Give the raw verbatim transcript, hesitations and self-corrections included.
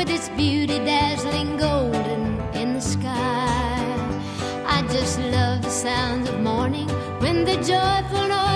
with its beauty dazzling golden in the sky. I just love the sounds of morning when the joyful noise